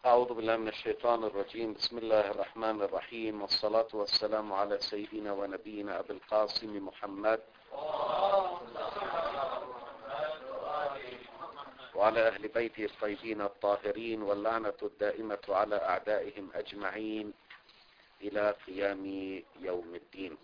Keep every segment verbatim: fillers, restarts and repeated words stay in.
أعوذ بالله من الشيطان الرجيم. بسم الله الرحمن الرحيم، والصلاة والسلام على سيدنا ونبينا أبي القاسم محمد وعلى أهل بيته الطيبين الطاهرين، واللعنة الدائمة على أعدائهم أجمعين إلى قيام يوم الدين.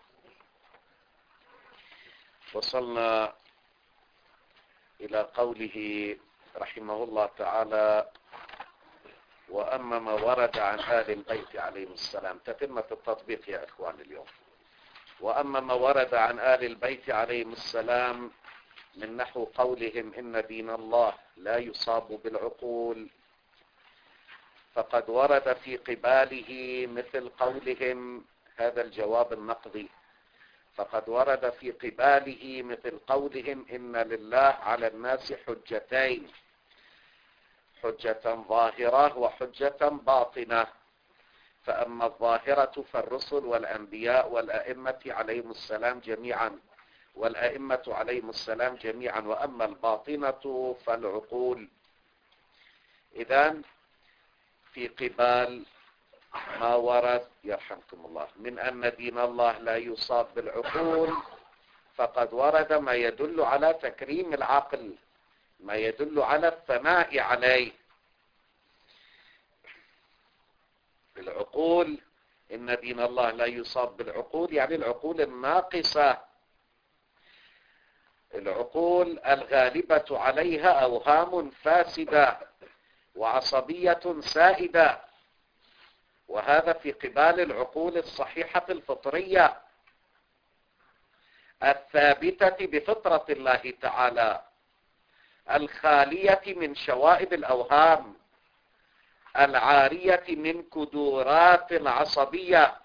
وصلنا إلى قوله رحمه الله تعالى: وأما ما ورد عن آل البيت عليهم السلام. تتمة التطبيق يا إخوان اليوم. وأما ما ورد عن آل البيت عليهم السلام من نحو قولهم إن دين الله لا يصاب بالعقول، فقد ورد في قباله مثل قولهم، هذا الجواب النقضي، فقد ورد في قباله مثل قولهم إن لله على الناس حجتين، حجة ظاهرة وحجة باطنة. فأما الظاهرة فالرسل والأنبياء والأئمة عليهم السلام جميعا والأئمة عليهم السلام جميعا وأما الباطنة فالعقول. إذن في قبال ما ورد يرحمكم الله من أن دين الله لا يصاب بالعقول، فقد ورد ما يدل على تكريم العقل، ما يدل على الثناء عليه. العقول، إن دين الله لا يصاب بالعقول، يعني العقول الناقصة، العقول الغالبة عليها أوهام فاسدة وعصبية سائدة، وهذا في قبال العقول الصحيحة الفطرية الثابتة بفطرة الله تعالى الخالية من شوائب الأوهام العارية من كدورات العصبية.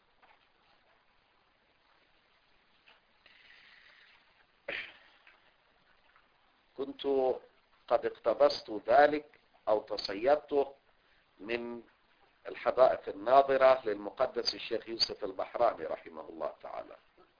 كنت قد اقتبست ذلك أو تصيدته من الحدائق الناظرة للمقدس الشيخ يوسف البحراني رحمه الله تعالى.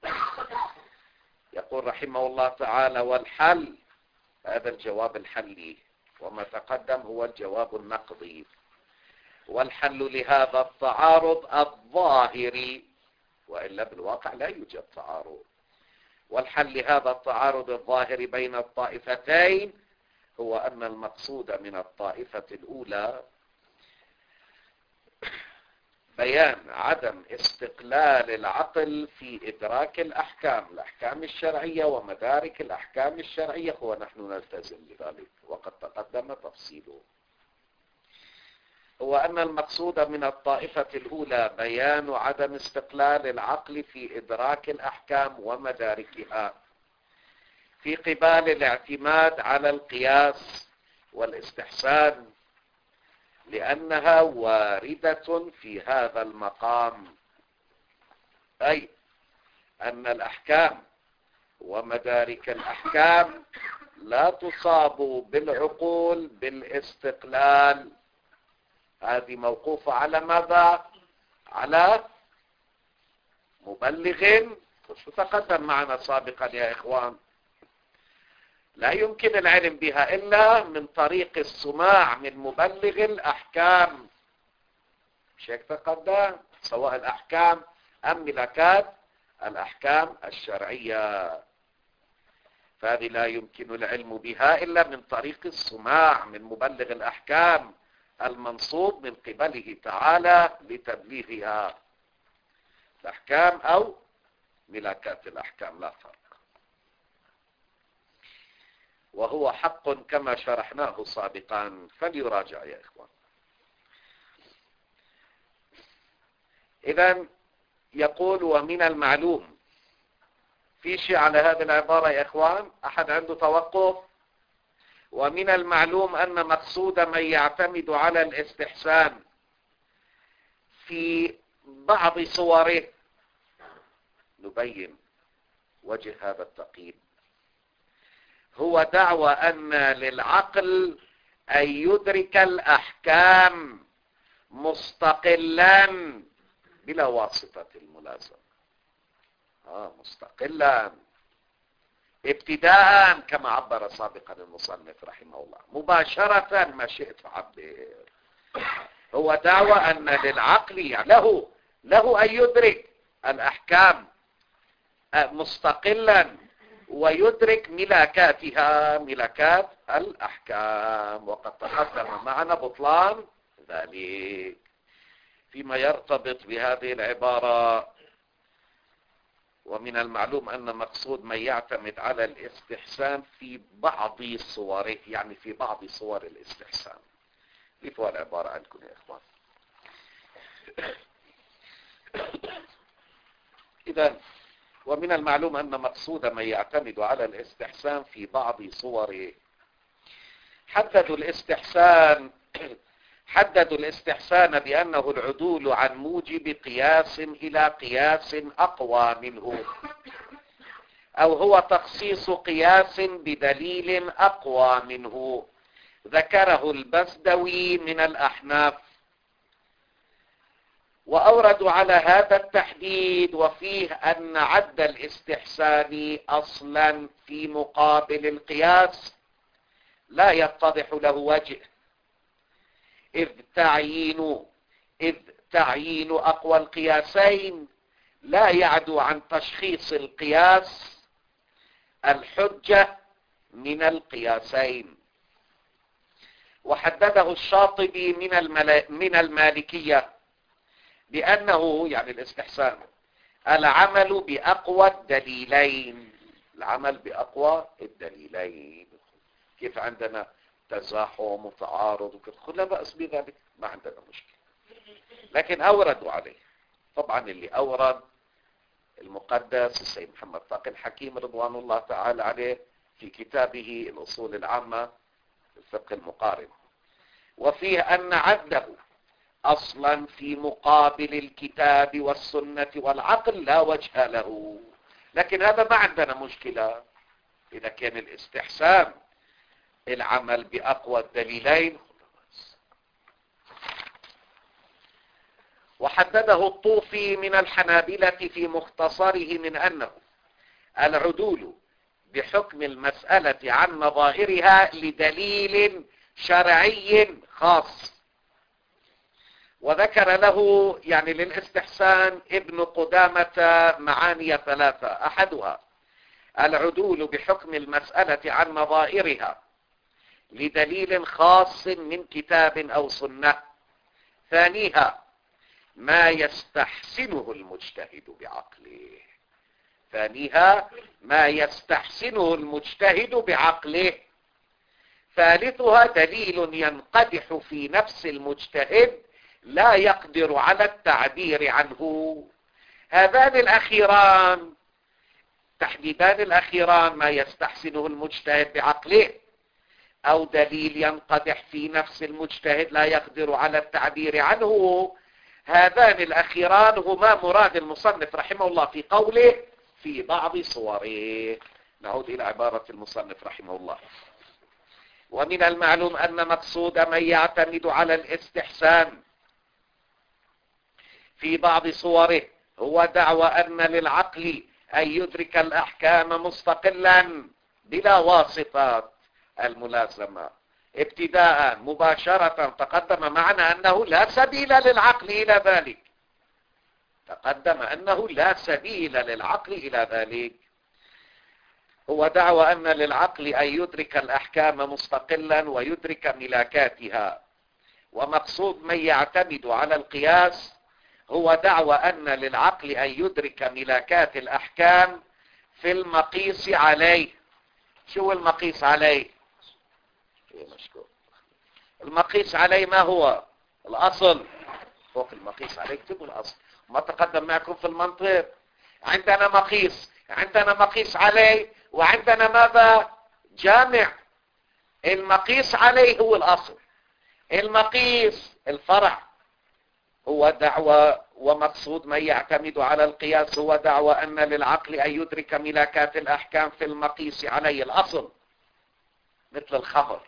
يقول رحمه الله تعالى: والحل، هذا الجواب الحلي، وما تقدم هو الجواب النقضي. والحل لهذا التعارض الظاهري، وإلا بالواقع لا يوجد تعارض، والحل لهذا التعارض الظاهر بين الطائفتين هو أن المقصود من الطائفة الأولى بيان عدم استقلال العقل في إدراك الأحكام، الأحكام الشرعية ومدارك الأحكام الشرعية، ونحن نلتزم بذلك وقد تقدم تفصيله. هو أن المقصود من الطائفة الأولى بيان عدم استقلال العقل في إدراك الأحكام ومداركها في قبال الاعتماد على القياس والاستحسان، لأنها واردة في هذا المقام، أي أن الأحكام ومدارك الأحكام لا تصاب بالعقول بالاستقلال. هذه موقوفة على ماذا؟ على مبلغ، تقدم معنا سابقا يا إخوان، لا يمكن العلم بها إلا من طريق السماع من مبلغ الأحكام. مش هيك تقدم؟ سواء الأحكام أم ملكات الأحكام الشرعية، فهذه لا يمكن العلم بها إلا من طريق السماع من مبلغ الأحكام المنصوب من قبله تعالى لتبليغها، الأحكام أو ملكات الأحكام لا فرق. وهو حق كما شرحناه سابقا، فليراجع يا إخوان. إذن يقول: ومن المعلوم. في شيء على هذه العبارة يا إخوان؟ أحد عنده توقف؟ ومن المعلوم أن مقصود من يعتمد على الاستحسان في بعض صوره، نبين وجه هذا التقييد، هو دعوى أن للعقل أن يدرك الأحكام مستقلا بلا واسطة الملازمة. آه مستقلا ابتداء كما عبر سابقا المصنف رحمه الله، مباشرة ما شئت فعبر. هو دعوى أن للعقل له له أن يدرك الأحكام مستقلا ويدرك ملاكاتها ملاكات الأحكام، وقد تقدم معنا بطلان ذلك. فيما يرتبط بهذه العبارة، ومن المعلوم أن مقصود من يعتمد على الاستحسان في بعض صوره، يعني في بعض صور الاستحسان. لفوا العبارة عندكم يا إخوان. إذن ومن المعلوم أن مقصود من يعتمد على الاستحسان في بعض صوره. حددوا الاستحسان حددوا الاستحسان بأنه العدول عن موجب قياس إلى قياس أقوى منه، أو هو تخصيص قياس بدليل أقوى منه. ذكره البزدوي من الأحناف، وأوردوا على هذا التحديد وفيه أن عد الاستحسان أصلا في مقابل القياس لا يتضح له وجه، إذ تعيين إذ تعيين أقوى القياسين لا يعدو عن تشخيص القياس الحجة من القياسين. وحدده الشاطبي من من المالكية بأنه يعني الاستحسان العمل بأقوى الدليلين، العمل بأقوى الدليلين. كيف عندنا تزاحم وتعارض وكذا، لا بأس بذلك، ما عندنا مشكلة. لكن أوردوا عليه، طبعا اللي أورد المقدس السيد محمد تقي الحكيم رضوان الله تعالى عليه في كتابه الأصول العامة الفقه المقارن، وفيه أن عده أصلا في مقابل الكتاب والسنة والعقل لا وجه له. لكن هذا ما عندنا مشكلة إذا كان الاستحسان العمل بأقوى الدليلين. وحدده الطوفي من الحنابلة في مختصره من أنه العدول بحكم المسألة عن نظائرها لدليل شرعي خاص. وذكر له يعني للاستحسان ابن قدامة معاني ثلاثة: أحدها العدول بحكم المسألة عن نظائرها لدليل خاص من كتاب أو سنة. ثانيها ما يستحسنه المجتهد بعقله ثانيها ما يستحسنه المجتهد بعقله ثالثها دليل ينقدح في نفس المجتهد لا يقدر على التعبير عنه. هذان الأخيران تحديدان الأخيران ما يستحسنه المجتهد بعقله أو دليل ينقدح في نفس المجتهد لا يقدر على التعبير عنه، هذان الأخيران هما مراد المصنف رحمه الله في قوله في بعض صوره. نعود إلى عبارة المصنف رحمه الله: ومن المعلوم أن مقصود من يعتمد على الاستحسان في بعض صوره هو دعوى أن للعقل أن يدرك الأحكام مستقلا بلا واسطات الملازمة. ابتداء مباشرة تقدم معنا أنه لا سبيل للعقل إلى ذلك تقدم أنه لا سبيل للعقل إلى ذلك هو دعوى أن للعقل أن يدرك الأحكام مستقلا ويدرك ملاكاتها. ومقصود من يعتمد على القياس هو دعوى أن للعقل أن يدرك ملاكات الأحكام في المقيس عليه. شو المقيس عليه؟ المقيس عليه ما هو؟ الأصل. فوق المقيس عليه اكتبوا الأصل. ما تقدم معكم في المنطق عندنا مقيس عندنا مقيس عليه وعندنا ماذا؟ جامع. المقيس عليه هو الأصل، المقيس الفرع. هو دعوى ومقصود من يعتمد على القياس هو دعوى أن للعقل أن يدرك ملاكات الأحكام في المقيس عليه الأصل، مثل الخمر.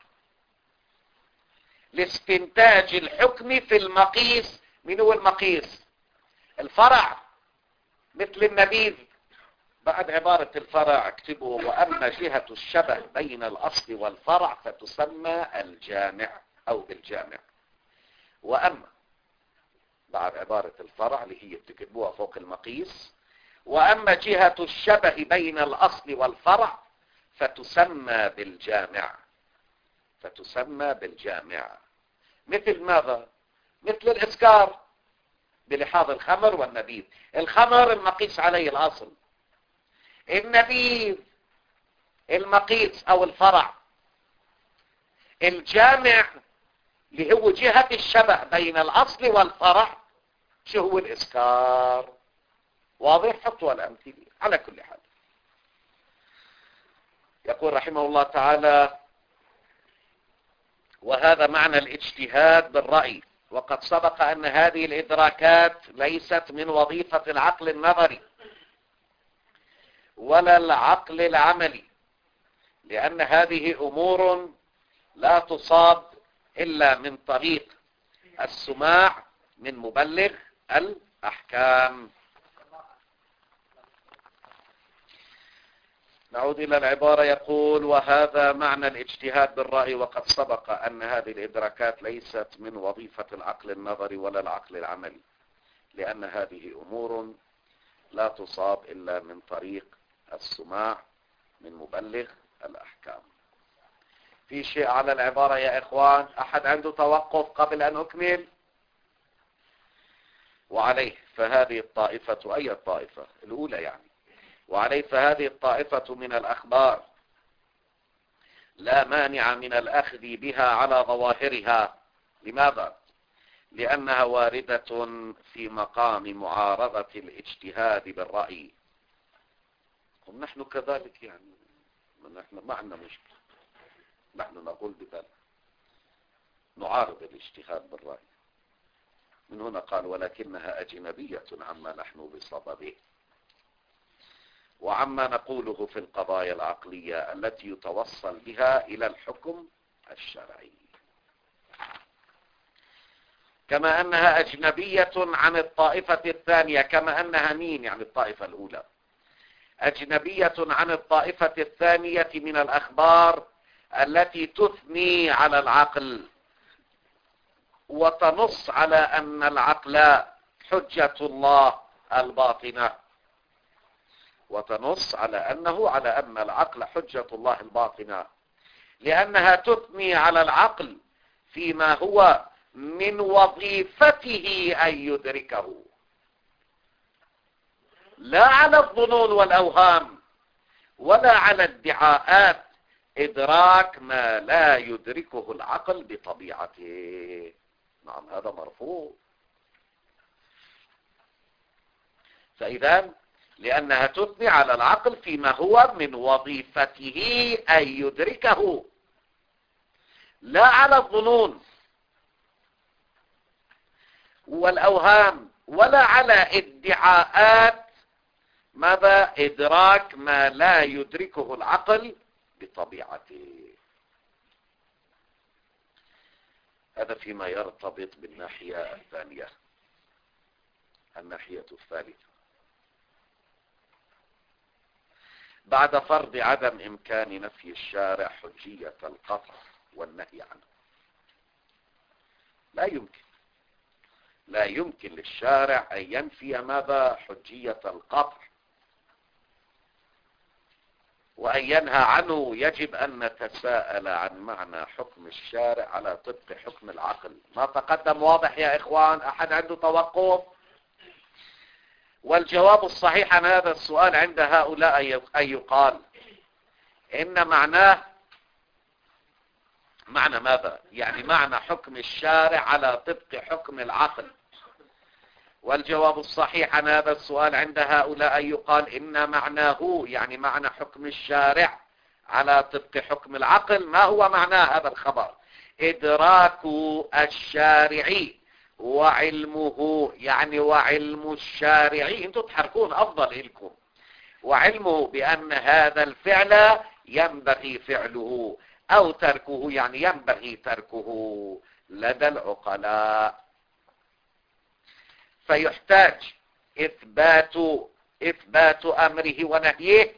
لاستنتاج الحكم في المقيس. من هو المقيس؟ الفرع، مثل النبيذ. بعد عبارة الفرع اكتبوا: وأما جهة الشبه بين الأصل والفرع فتسمى الجامع أو بالجامع. وأما بعد عبارة الفرع اللي هي بتكتبوها فوق المقيس، وأما جهة الشبه بين الأصل والفرع فتسمى بالجامع، فتسمى بالجامع. مثل ماذا؟ مثل الإسكار بلحاظ الخمر والنبيذ. الخمر المقيس عليه الأصل، النبيذ المقيس أو الفرع. الجامع اللي هو جهة الشبه بين الأصل والفرع شو هو؟ الإسكار. واضح؟ حطوا الأمثلة. على كل حال يقول رحمه الله تعالى: وهذا معنى الاجتهاد بالرأي، وقد سبق أن هذه الإدراكات ليست من وظيفة العقل النظري ولا العقل العملي، لأن هذه أمور لا تصاب إلا من طريق السماع من مبلغ الأحكام. نعود إلى العبارة. يقول: وهذا معنى الاجتهاد بالرأي، وقد سبق أن هذه الإدراكات ليست من وظيفة العقل النظري ولا العقل العملي، لأن هذه أمور لا تصاب إلا من طريق السماع من مبلغ الأحكام. في شيء على العبارة يا إخوان؟ أحد عنده توقف قبل أن أكمل؟ وعليه فهذه الطائفة، أي الطائفة الأولى يعني، وعليه فهذه الطائفة من الأخبار لا مانع من الأخذ بها على ظواهرها. لماذا؟ لأنها واردة في مقام معارضة الاجتهاد بالرأي. ونحن كذلك يعني، نحن ما عندنا مشكلة، نحن نقول بذلك نعارض الاجتهاد بالرأي. من هنا قال: ولكنها أجنبية عما نحن بصدده وعما نقوله في القضايا العقلية التي يتوصل بها إلى الحكم الشرعي، كما أنها أجنبية عن الطائفة الثانية. كما أنها مين؟ يعني الطائفة الأولى. أجنبية عن الطائفة الثانية من الأخبار التي تثني على العقل وتنص على أن العقل حجة الله الباطنة، وتنص على أنه على أن العقل حجة الله الباطنة، لأنها تثني على العقل فيما هو من وظيفته أن يدركه، لا على الظنون والأوهام ولا على ادعاءات إدراك ما لا يدركه العقل بطبيعته. نعم، هذا مرفوض. فإذا لأنها تثني على العقل فيما هو من وظيفته أن يدركه، لا على الظنون والأوهام ولا على ادعاءات ماذا؟ إدراك ما لا يدركه العقل بطبيعته. هذا فيما يرتبط بالناحية الثانية. الناحية الثالثة: بعد فرض عدم إمكان نفي الشارع حجية القطع والنهي عنه. لا يمكن لا يمكن للشارع أن ينفي ماذا؟ حجية القطع، وأن ينهى عنه. يجب أن نتساءل عن معنى حكم الشارع على طبق حكم العقل. ما تقدم واضح يا إخوان؟ أحد عنده توقف؟ والجواب الصحيح عن هذا السؤال عند هؤلاء أن يقال إن معناه معنى ماذا؟ يعني معنى حكم الشارع على طبق حكم العقل. والجواب الصحيح عن هذا السؤال عند هؤلاء أن يقال إن معناه، يعني معنى حكم الشارع على طبق حكم العقل، ما هو معناه هذا الخبر؟ إدراك الشارع وعلمه، يعني وعلم الشارع، انتم تحركون أفضل لكم، وعلمه بأن هذا الفعل ينبغي فعله أو تركه، يعني ينبغي تركه لدى العقلاء. فيحتاج إثبات إثبات أمره ونهيه،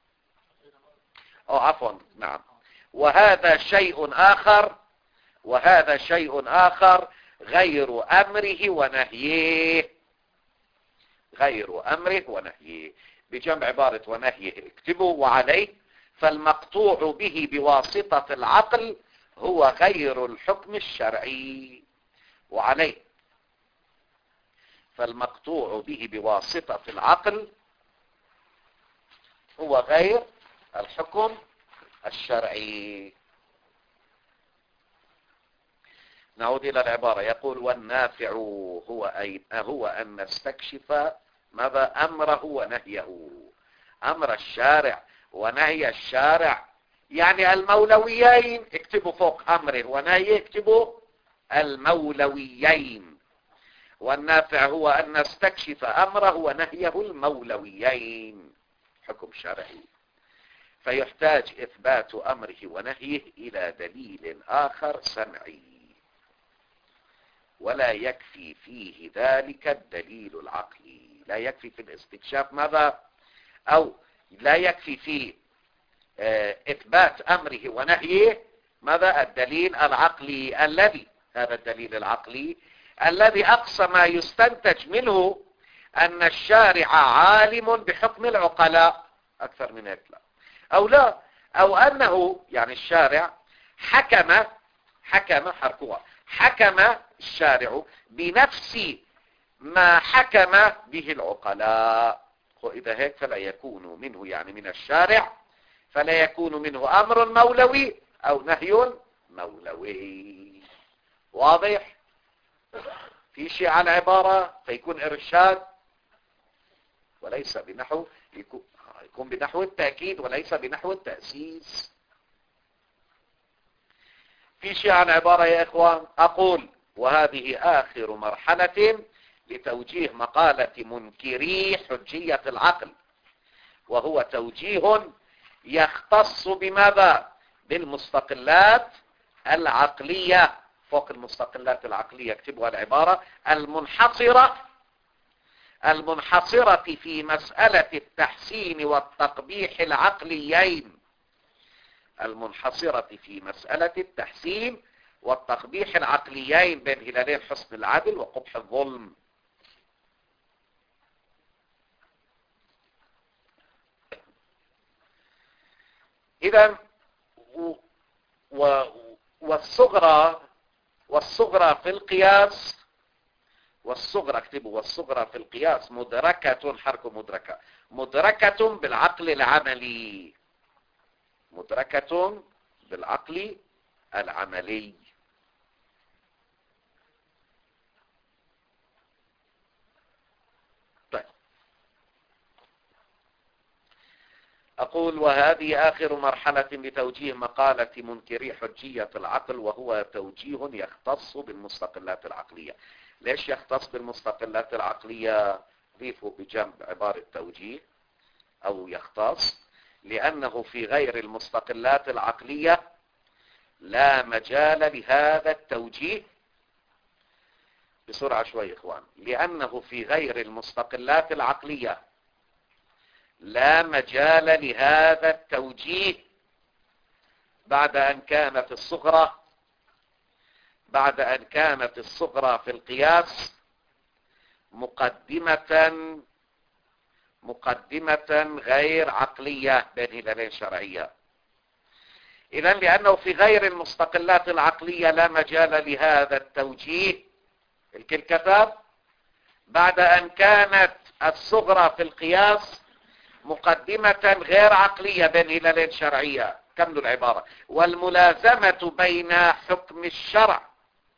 أو عفوا نعم، وهذا شيء آخر وهذا شيء آخر غير أمره ونهيه، غير أمره ونهيه. بجمع عبارة ونهيه اكتبوا وعليه. فالمقطوع به بواسطة العقل هو غير الحكم الشرعي. وعليه فالمقطوع به بواسطة العقل هو غير الحكم الشرعي. نعود إلى العبارة. يقول والنافع هو أي هو أن نستكشف ماذا؟ أمره ونهيه. أمر الشارع ونهي الشارع يعني المولويين. اكتبوا فوق أمره ونهيه اكتبوا المولويين. والنافع هو أن نستكشف أمره ونهيه المولويين، حكم شرعي. فيحتاج إثبات أمره ونهيه إلى دليل آخر سمعي، ولا يكفي فيه ذلك الدليل العقلي. لا يكفي في الاستكشاف ماذا؟ أو لا يكفي في إثبات أمره ونهيه ماذا؟ الدليل العقلي الذي هذا الدليل العقلي الذي أقصى ما يستنتج منه أن الشارع عالم بحكم العقلاء. أكثر من هيك لا. أو لا، أو أنه يعني الشارع حكم حكم حركوها حكم الشارع بنفس ما حكم به العقلاء. وإذا هيك فلا يكون منه يعني من الشارع فلا يكون منه أمر مولوي أو نهي مولوي. واضح؟ في شيء على عبارة فيكون إرشاد وليس بنحو يكون, يكون بنحو التأكيد وليس بنحو التأسيس. في شيء عن عبارة يا إخوان. أقول وهذه آخر مرحلة لتوجيه مقالة منكري حجية العقل، وهو توجيه يختص بماذا؟ بالمستقلات العقلية. فوق المستقلات العقلية اكتبوا العبارة المنحصرة المنحصرة في مسألة التحسين والتقبيح العقليين. المنحصرة في مسألة التحسين والتقبيح العقليين بين هلالين حسن العدل وقبح الظلم. إذن والصغرى والصغرى في القياس والصغرى اكتبوا والصغرى في القياس مدركة حرك مدركة مدركة بالعقل العملي مدركة بالعقل العملي. طيب. أقول وهذه آخر مرحلة لتوجيه مقالة منكري حجية العقل، وهو توجيه يختص بالمستقلات العقلية. ليش يختص بالمستقلات العقلية؟ ضيفوا بجنب عبارة توجيه أو يختص، لأنه في غير المستقلات العقلية لا مجال لهذا التوجيه. بسرعة شوي إخوان. لأنه في غير المستقلات العقلية لا مجال لهذا التوجيه بعد أن كانت الصغرى بعد أن كانت الصغرى في القياس مقدمة مقدمة غير عقلية بين هلالين شرعية. إذن لأنه في غير المستقلات العقلية لا مجال لهذا التوجيه الكل كتاب بعد أن كانت الصغرى في القياس مقدمة غير عقلية بين هلالين شرعية. كملوا العبارة. والملازمة بين حكم الشرع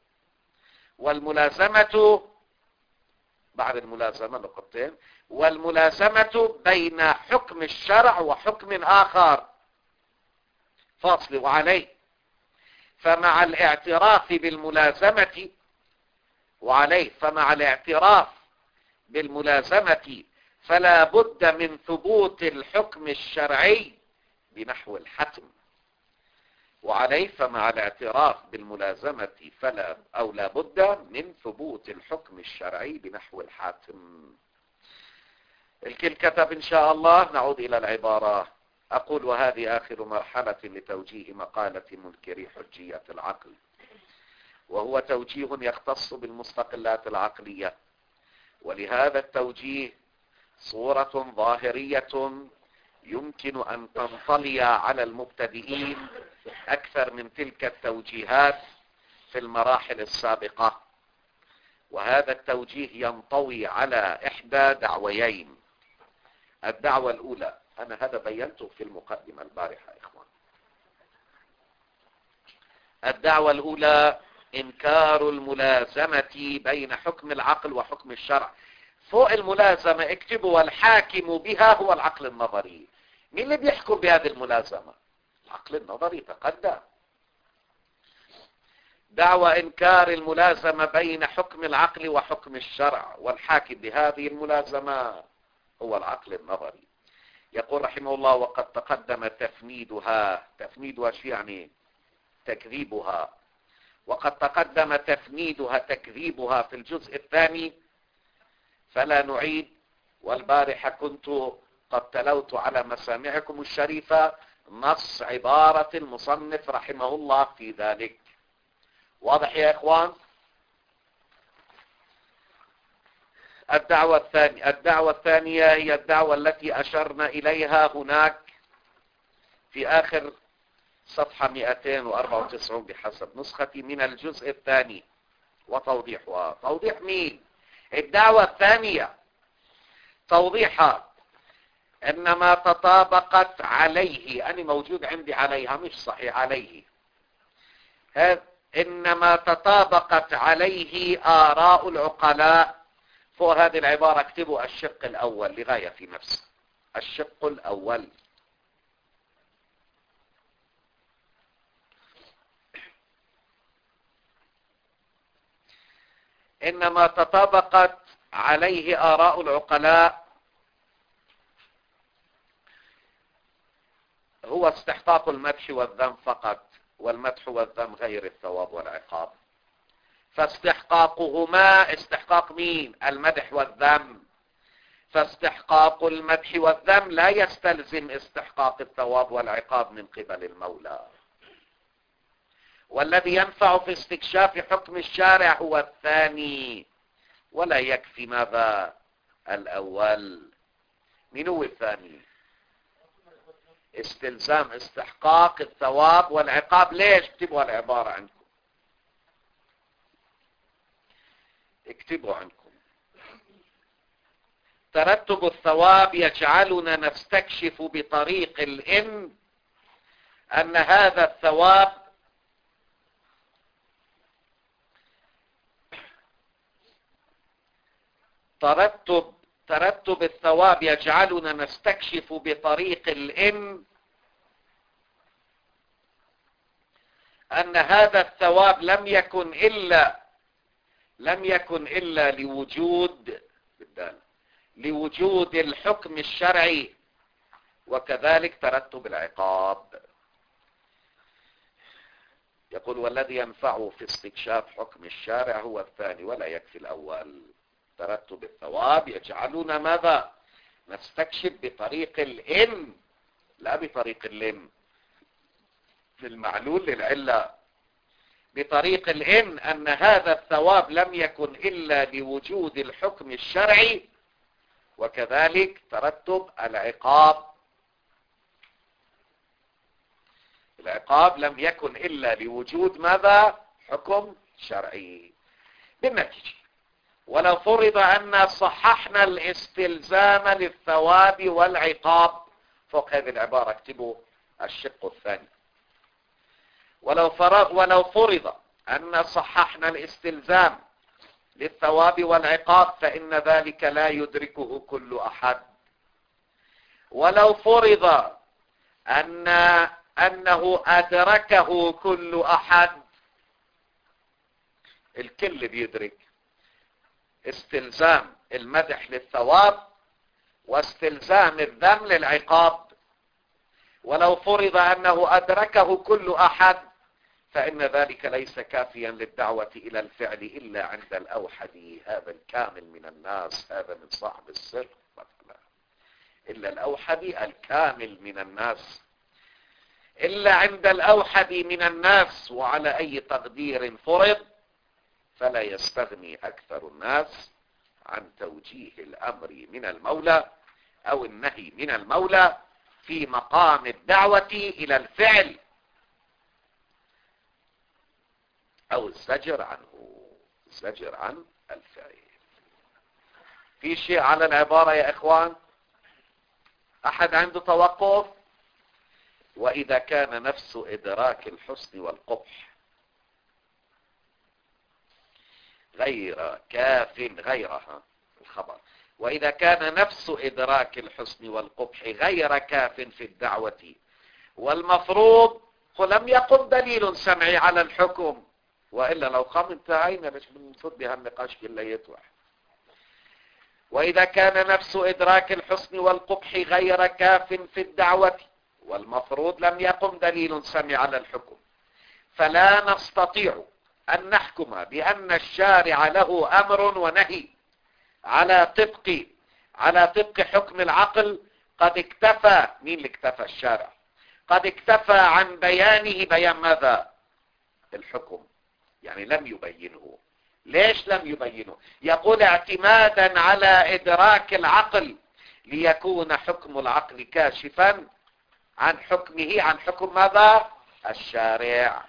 والملازمة بعد الملازمة نقطتين والملازمة بين حكم الشرع وحكم آخر فاصل. وعليه فمع الاعتراف بالملازمة وعليه فمع الاعتراف بالملازمة فلا بد من ثبوت الحكم الشرعي بنحو الحتم. وعليه فمع الاعتراف بالملازمة فلا أو لا بد من ثبوت الحكم الشرعي بنحو الحاتم. الكل كتب إن شاء الله. نعود إلى العبارة. أقول وهذه آخر مرحلة لتوجيه مقالة منكري حجية العقل، وهو توجيه يختص بالمستقلات العقلية. ولهذا التوجيه صورة ظاهرية يمكن أن تنطلي على المبتدئين أكثر من تلك التوجيهات في المراحل السابقة. وهذا التوجيه ينطوي على إحدى دعويين. الدعوة الأولى، أنا هذا بينته في المقدمة البارحة يا إخوان. الدعوة الأولى إنكار الملازمة بين حكم العقل وحكم الشرع. فوق الملازمة اكتبوا والحاكم بها هو العقل النظري. مين اللي بيحكم بهذه الملازمة؟ العقل النظري تقدم. دعوى إنكار الملازمة بين حكم العقل وحكم الشرع، والحاكم بهذه الملازمة هو العقل النظري. يقول رحمه الله: وقد تقدم تفنيدها. تفنيدها شو يعني؟ تكذيبها. وقد تقدم تفنيدها تكذيبها في الجزء الثاني، فلا نعيد. والبارحة كنت قد تلوت على مسامعكم الشريفة نص عبارة المصنف رحمه الله في ذلك. واضح يا إخوان؟ الدعوة الثانية الدعوة الثانية هي الدعوة التي أشرنا إليها هناك في آخر صفحة مئتين وأربعة وتسعين بحسب نسختي من الجزء الثاني، وتوضيحها. توضيح مين؟ الدعوة الثانية توضيحها إنما تطابقت عليه. أنا موجود عندي عليها، مش صحيح عليه. هذا إنما تطابقت عليه آراء العقلاء. فوق هذه العبارة اكتبوا الشق الأول لغاية في نفسه. الشق الأول: إنما تطابقت عليه آراء العقلاء هو استحقاق المدح والذم فقط، والمدح والذم غير الثواب والعقاب. فاستحقاقهما استحقاق مين؟ المدح والذم. فاستحقاق المدح والذم لا يستلزم استحقاق الثواب والعقاب من قبل المولى. والذي ينفع في استكشاف حكم الشارع هو الثاني، ولا يكفي ماذا؟ الأول. من هو الثاني؟ استلزام استحقاق الثواب والعقاب. ليش؟ اكتبوا العبارة عندكم، اكتبوا عندكم. ترتب الثواب يجعلنا نستكشف بطريق الإن أن هذا الثواب ترتب ترتب الثواب يجعلنا نستكشف بطريق الإن أن هذا الثواب لم يكن إلا لم يكن إلا لوجود لوجود الحكم الشرعي، وكذلك ترتب العقاب. يقول: والذي ينفع في استكشاف حكم الشارع هو الثاني، ولا يكفي الأول. ترتب الثواب يجعلنا ماذا؟ نستكشف بطريق الإن، لا بطريق اللم، للمعلول للعلة. بطريق الإن أن هذا الثواب لم يكن إلا لوجود الحكم الشرعي، وكذلك ترتب العقاب. العقاب لم يكن إلا لوجود ماذا؟ حكم شرعي. بالنتيجة، ولو فرض أن صححنا الاستلزام للثواب والعقاب، فوق هذه العبارة اكتبوا الشق الثاني: ولو فرض ولو فرض أن صححنا الاستلزام للثواب والعقاب فإن ذلك لا يدركه كل أحد. ولو فرض أن أنه أدركه كل أحد، الكل بيدرك استلزام المدح للثواب واستلزام الذم للعقاب. ولو فرض أنه أدركه كل أحد فإن ذلك ليس كافيا للدعوة إلى الفعل إلا عند الأوحدي، هذا الكامل من الناس، هذا من صاحب السر مثلا. إلا الأوحدي الكامل من الناس، إلا عند الأوحدي من الناس. وعلى أي تقدير فرض فلا يستغني أكثر الناس عن توجيه الأمر من المولى أو النهي من المولى في مقام الدعوة إلى الفعل أو الزجر عنه، الزجر عن الفعل. في شيء على العبارة يا إخوان؟ أحد عنده توقف؟ وإذا كان نفس إدراك الحسن والقبح غير كاف، غيرها الخبر، وإذا كان نفس إدراك الحسن والقبح غير كاف في الدعوة والمفروض، فلم يقم دليل سمعي على الحكم، وإلا لو قام انتهينا، ليش بنفوت بهالنقاش كليته. وإذا كان نفس إدراك الحسن والقبح غير كاف في الدعوة والمفروض لم يقم دليل سمع على الحكم، فلا نستطيع أن نحكم بأن الشارع له أمر ونهي على طبق على طبق حكم العقل قد اكتفى. مين اللي اكتفى؟ الشارع. قد اكتفى عن بيانه. بيان ماذا؟ الحكم، يعني لم يبينه. ليش لم يبينه؟ يقول اعتمادا على إدراك العقل ليكون حكم العقل كاشفا عن حكمه، عن حكم ماذا؟ الشارع.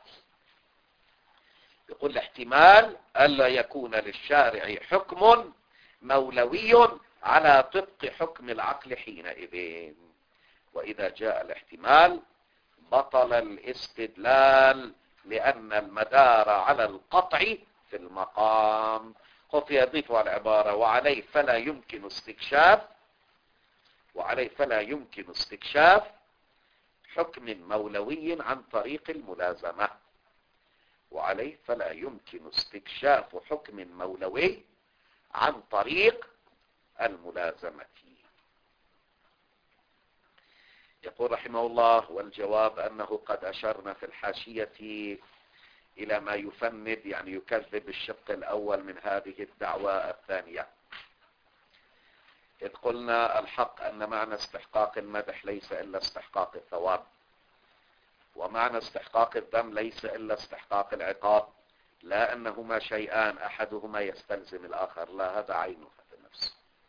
يقول احتمال ألا يكون للشارع حكم مولوي على طبق حكم العقل حينئذ. وإذا جاء الاحتمال بطل الاستدلال، لأن المدار على القطع في المقام. قف يضيف على العبارة وعليه فلا يمكن استكشاف وعليه فلا يمكن استكشاف حكم مولوي عن طريق الملازمة. وعليه فلا يمكن استكشاف حكم مولوي عن طريق الملازمة. يقول رحمه الله: والجواب أنه قد أشرنا في الحاشية إلى ما يفند، يعني يكذب الشق الأول من هذه الدعوة الثانية، إذ قلنا الحق أن معنى استحقاق المدح ليس إلا استحقاق الثواب، ومعنى استحقاق الذم ليس إلا استحقاق العقاب، لا أنهما شيئان أحدهما يستلزم الآخر، لا، هذا عينه هذا نفسه.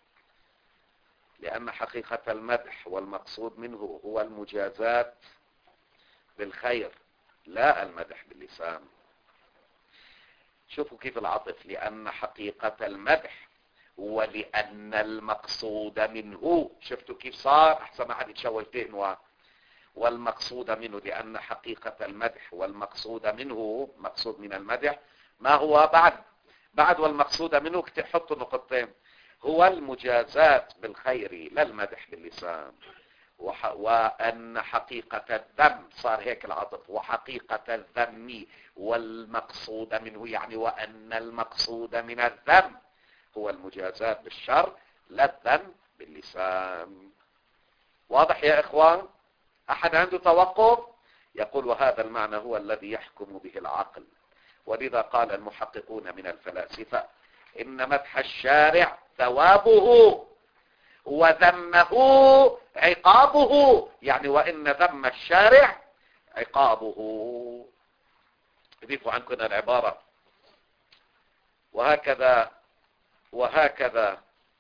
لأن حقيقة المدح والمقصود منه هو المجازات بالخير، لا المدح باللسان. شوفوا كيف العطف، لأن حقيقة المدح ولأن المقصود منه. شفتوا كيف صار؟ أحسن ما حد يتشوه تهنوا. والمقصود منه، لأن حقيقة المدح والمقصود منه، مقصود من المدح ما هو بعد بعد والمقصود منه حطوا نقطتين، هو المجازات بالخير لا المدح باللسان. وح... وأن حقيقة الذم، صار هيك العطف، وحقيقة الذم والمقصود منه، يعني وأن المقصود من الذم هو المجازات بالشر لا الذم باللسان. واضح يا إخوان؟ أحد عنده توقف؟ يقول وهذا المعنى هو الذي يحكم به العقل، ولذا قال المحققون من الفلاسفة إن مدح الشارع ثوابه وذمه عقابه، يعني وإن ذم الشارع عقابه. اضيفوا عنكم العبارة: وهكذا وهكذا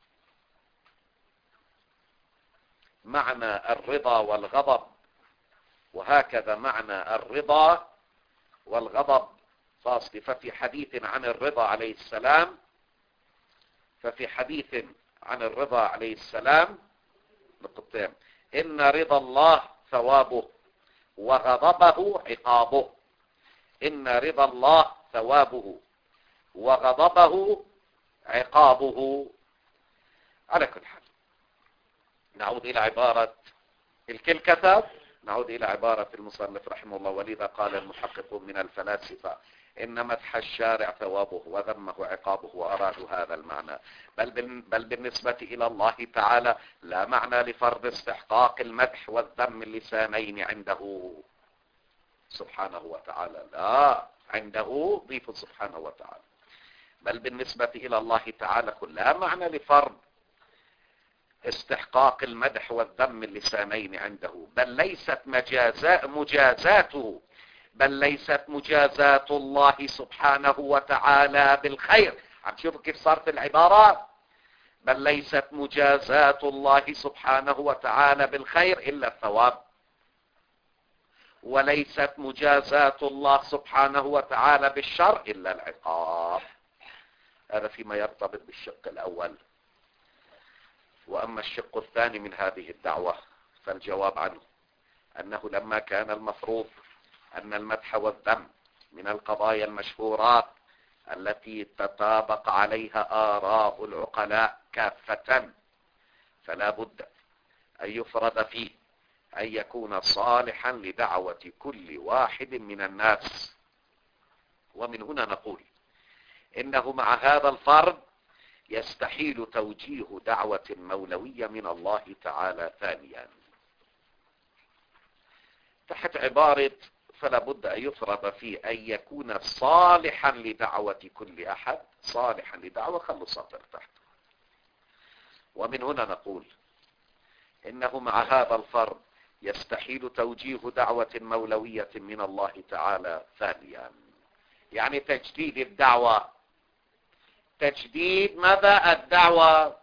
معنى الرضا والغضب وهكذا معنى الرضا والغضب فاصل. ففي حديث عن الرضا عليه السلام ففي حديث عن الرضا عليه السلام نقطتين: إن رضا الله ثوابه وغضبه عقابه. إن رضا الله ثوابه وغضبه عقابه. على كل حال نعود إلى عبارة الكل كتب نعود إلى عبارة المصنف رحمه الله: ولذا قال المحققون من الفلاسفة إن مدح الشارع ثوابه وذمه عقابه، وأرادوا هذا المعنى. بل, بل بالنسبة إلى الله تعالى لا معنى لفرض استحقاق المدح والذم اللسانين عنده سبحانه وتعالى، لا عنده ضيف سبحانه وتعالى. بل بالنسبة إلى الله تعالى لا معنى لفرض استحقاق المدح والذم اللسانين عنده، بل ليست مجازاته بل ليست مجازاة الله سبحانه وتعالى بالخير. عم تشوفوا كيف صارت العبارة؟ بل ليست مجازاة الله سبحانه وتعالى بالخير إلا الثواب، وليست مجازاة الله سبحانه وتعالى بالشر إلا العقاب. هذا فيما يرتبط بالشق الأول. وأما الشق الثاني من هذه الدعوة فالجواب عنه أنه لما كان المفروض أن المدح والذم من القضايا المشهورات التي تتطابق عليها آراء العقلاء كافة، فلا بد أن يفرض فيه أن يكون صالحا لدعوة كل واحد من الناس. ومن هنا نقول إنه مع هذا الفرض يستحيل توجيه دعوة مولوية من الله تعالى ثانيا. تحت عبارة فلا بد أن يفرض فيه أن يكون صالحا لدعوة كل أحد، صالحا لدعوة خلوا سطر تحت. ومن هنا نقول إنه مع هذا الفرض يستحيل توجيه دعوة مولوية من الله تعالى ثانيا. يعني تجديد الدعوة، تجديد ماذا؟ الدعوة.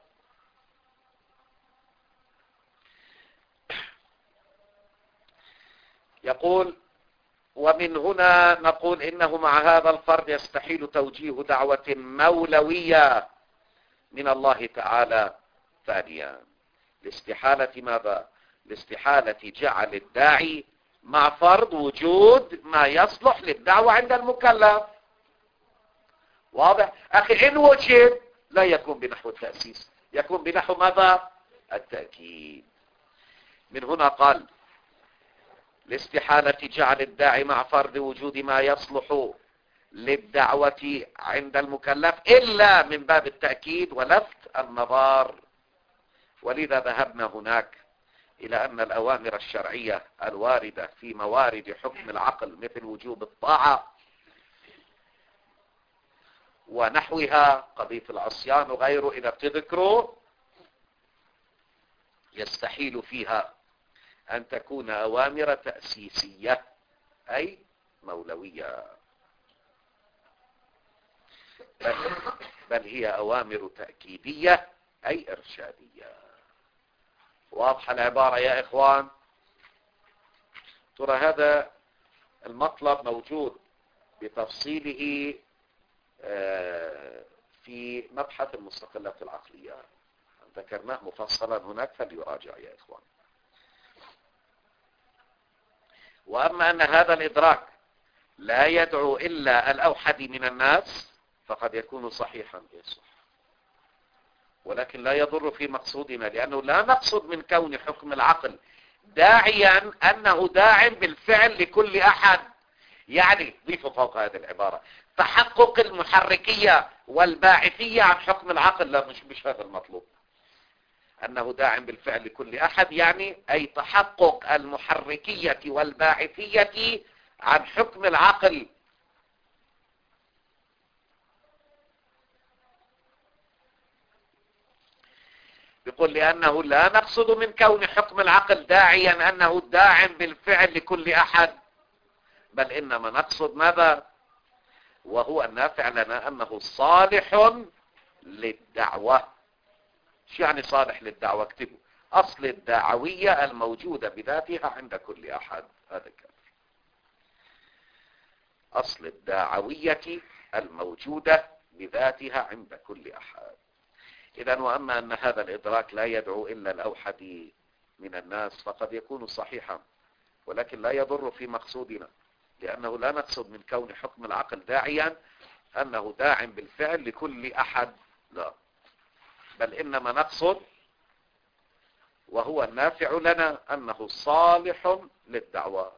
يقول ومن هنا نقول إنه مع هذا الفرض يستحيل توجيه دعوة مولوية من الله تعالى ثانيا، لاستحالة ماذا؟ لاستحالة جعل الداعي مع فرض وجود ما يصلح للدعوة عند المكلف. واضح؟ أخي إن وجد لا يكون بنحو التأسيس، يكون بنحو ماذا؟ التأكيد. من هنا قال لاستحالة جعل الداعي مع فرض وجود ما يصلح للدعوة عند المكلف إلا من باب التأكيد ولفت النظار. ولذا ذهبنا هناك إلى أن الأوامر الشرعية الواردة في موارد حكم العقل مثل وجوب الطاعة ونحوها، قضية العصيان وغيره، إذا بتذكروا يستحيل فيها أن تكون أوامر تأسيسية أي مولوية، بل, بل هي أوامر تأكيدية أي إرشادية. واضحة العبارة يا إخوان؟ ترى هذا المطلب موجود بتفصيله في مبحث المستقلات العقلية، ذكرناه مفصلا هناك فليراجع يا إخوان. وأما أن هذا الإدراك لا يدعو إلا الأوحد من الناس فقد يكون صحيحا صح، ولكن لا يضر في مقصودنا، لأنه لا نقصد من كون حكم العقل داعيا أنه داع بالفعل لكل أحد. يعني ضيفوا فوق هذه العبارة تحقق المحركية والباعثية عن حكم العقل، لا مش, مش هذا المطلوب. أنه داع بالفعل لكل أحد يعني أي تحقق المحركية والباعثية عن حكم العقل. يقول لأنه لا نقصد من كون حكم العقل داعيا أنه داع بالفعل لكل أحد، بل إنما نقصد ماذا؟ وهو النافع لنا أنه صالح للدعوة. شو يعني صالح للدعوة؟ اكتبوا أصل الدعوية الموجودة بذاتها عند كل أحد، هذا كان أصل الدعوية الموجودة بذاتها عند كل أحد. إذن وأما أن هذا الإدراك لا يدعو إلا الأوحد من الناس فقد يكون صحيحا، ولكن لا يضر في مقصودنا، لأنه لا نقصد من كون حكم العقل داعيا أنه داع بالفعل لكل أحد، لا، بل إنما نقصد وهو النافع لنا أنه صالح للدعوة.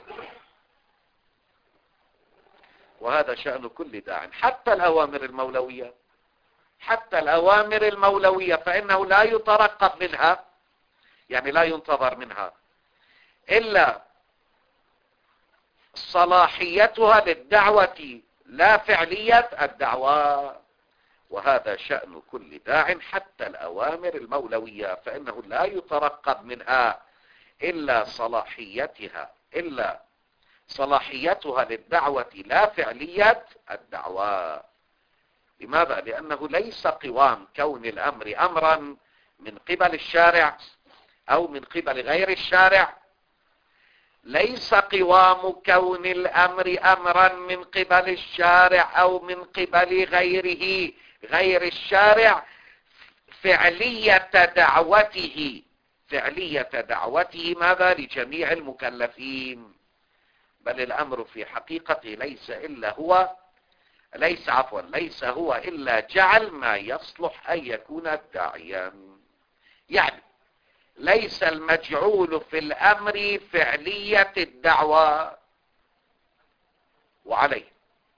وهذا شأن كل داع، حتى الأوامر المولوية، حتى الأوامر المولوية فإنه لا يترقب منها، يعني لا ينتظر منها إلا صلاحيتها للدعوة لا فعلية الدعوة. وهذا شأن كل داع حتى الأوامر المولوية فإنه لا يترقب منها إلا صلاحيتها إلا صلاحيتها للدعوة لا فعلية الدعوة. لماذا؟ لأنه ليس قوام كون الأمر أمرا من قبل الشارع أو من قبل غير الشارع، ليس قوام كون الأمر أمرا من قبل الشارع أو من قبل غيره غير الشارع فعلية دعوته فعلية دعوته ماذا؟ لجميع المكلفين. بل الأمر في حقيقته ليس إلا هو ليس عفوا ليس هو إلا جعل ما يصلح أن يكون داعيا. يعني ليس المجعول في الأمر فعلية الدعوة، وعليه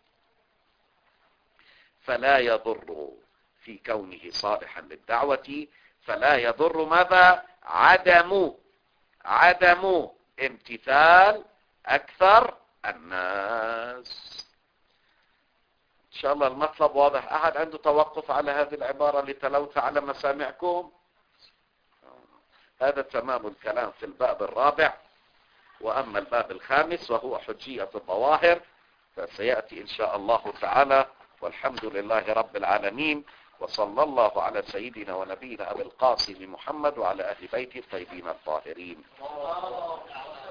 فلا يضر في كونه صالحا للدعوة، فلا يضر ماذا؟ عدم عدم امتثال أكثر الناس. إن شاء الله المطلب واضح. أحد عنده توقف على هذه العبارة اللي تلوتها على مسامعكم؟ هذا تمام الكلام في الباب الرابع. وأما الباب الخامس وهو حجية الظواهر فسيأتي إن شاء الله تعالى. والحمد لله رب العالمين، وصلى الله على سيدنا ونبينا أبي القاسم محمد وعلى أهل بيته الطيبين الطاهرين.